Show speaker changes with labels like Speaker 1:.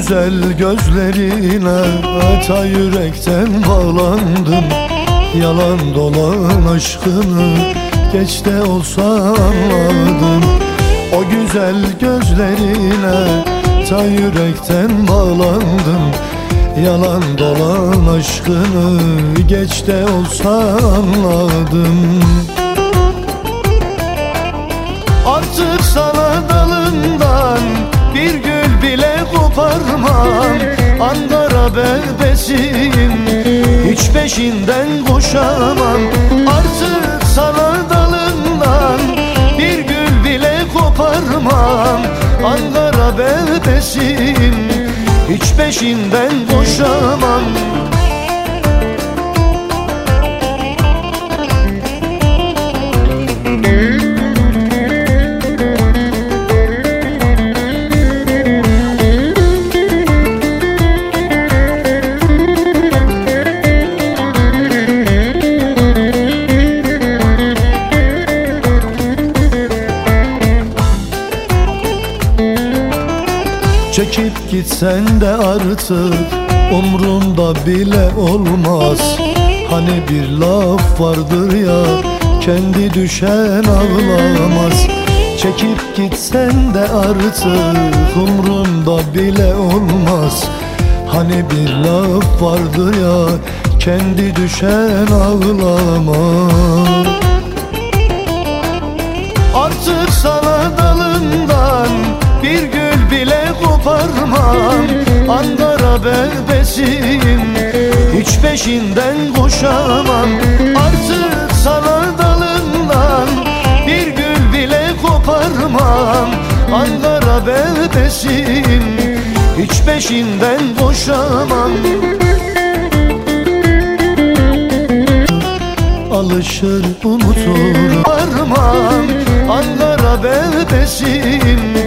Speaker 1: güzel gözlerine ta yürekten bağlandım. Yalan dolan aşkını geç de olsa anladım. O güzel gözlerine ta yürekten bağlandım. Yalan dolan aşkını geç de olsa anladım. Artık sana dalından bir gül bile koparmam. Ankara bebesiyim, hiç peşinden koşamam. Artık sana dalından bir gül bile koparmam. Ankara bebesiyim, hiç peşinden koşamam. Çekip gitsen de artık umrumda bile olmaz. Hani bir laf vardır ya, kendi düşen ağlamaz. Çekip gitsen de artık umrumda bile olmaz. Hani bir laf vardır ya, kendi düşen ağlamaz. Artık sana dalından bir gül bile koparmam. Ankara bebesiyim, hiç peşinden koşamam. Artık sana dalından bir gül bile koparmam. Ankara bebesiyim, hiç peşinden koşamam. Alışır unutur varmam. Ankara bebesi